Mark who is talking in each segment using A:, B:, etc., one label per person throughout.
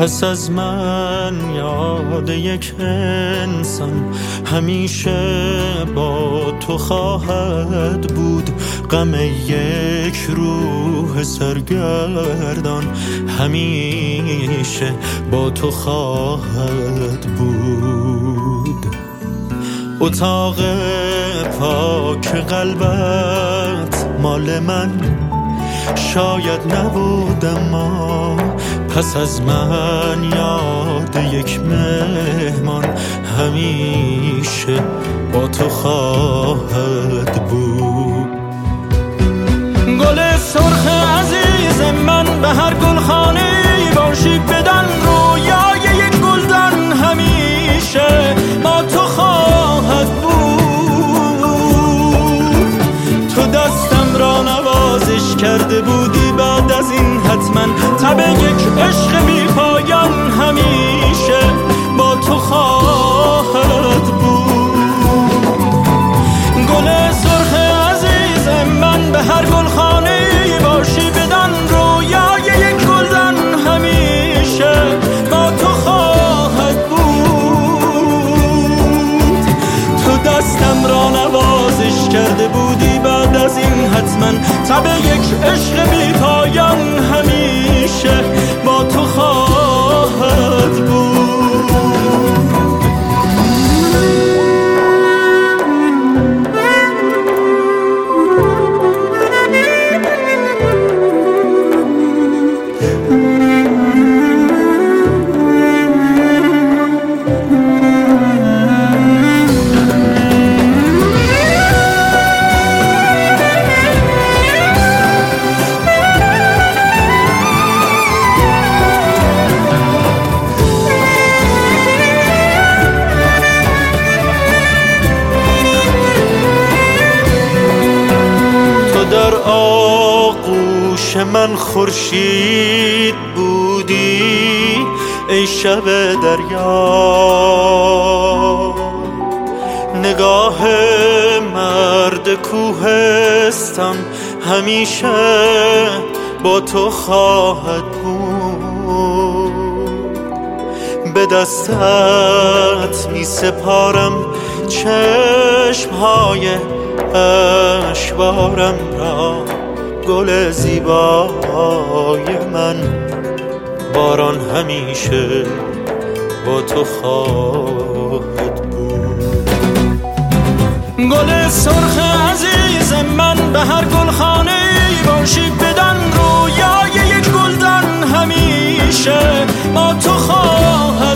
A: پس از من یاد یک انسان همیشه با تو خواهد بود. غم یک روح سرگردان همیشه با تو خواهد بود. اتاق پاک قلبت مال من شاید نبود، اما پس از من یاد یک مهمان همیشه با تو خواهد بود. گل سرخ عزیز من به هر گلخانه‌ای باشی، بدن رویای یک گلدان همیشه با تو خواهد بود. تو دستم را نوازش کرده بودی، بعد از این حتما تب یک عشق بی پایان همیشه با تو خواهد بود. گل سرخ عزیز من به هر گلخانه‌ای باشی، بدان رویای یک گلدان همیشه با تو خواهد بود. تو دستم را نوازش کرده بودی، بعد از این حتما تب یک عشق بی پایان همیشه با تو خواهد بود. در آغوش من خورشید بودی ای شب دریا، نگاه مرد کوهستان همیشه با تو خواهد بود. به دستت می سپارم چشمهای اشوارم را، گل زیبای من باران همیشه با تو خواهد بود. گل سرخ عزیز من به هر گلخانه‌ای باشی، بدان رویای یک گلدان همیشه با تو خواهد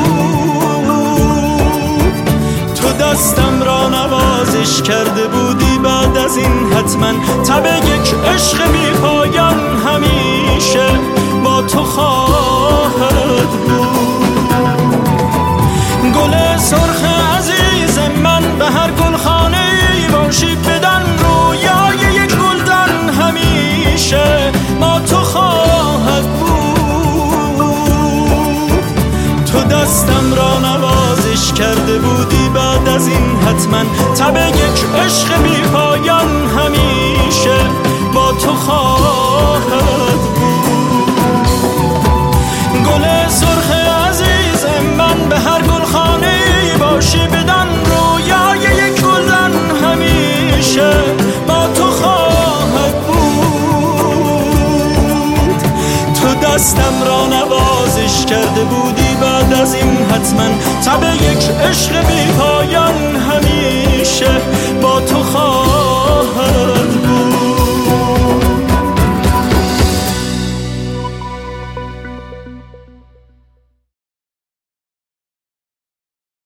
A: بود. تو دستم را نوازش کرده بودی، بعد از این حتما تب یک عشق بی پایان همیشه با تو خواهد بود. گل سرخ عزیز من به هر گلخانه‌ای باشی، بدان رویای یک گلدان همیشه با تو خواهد بود. تو دستم را نوازش کرده بودی، بعد از این حتما تب یک عشق بی پایان همیشه با تو خواهد بود. گل سرخ عزیز من به هر گلخانه‌ای باشی، بدان رویای یک گلدان همیشه با تو خواهد بود. تو دستم را نوازش کرده بودی، بعد از این حتما تب یک عشق بی پایان همیشه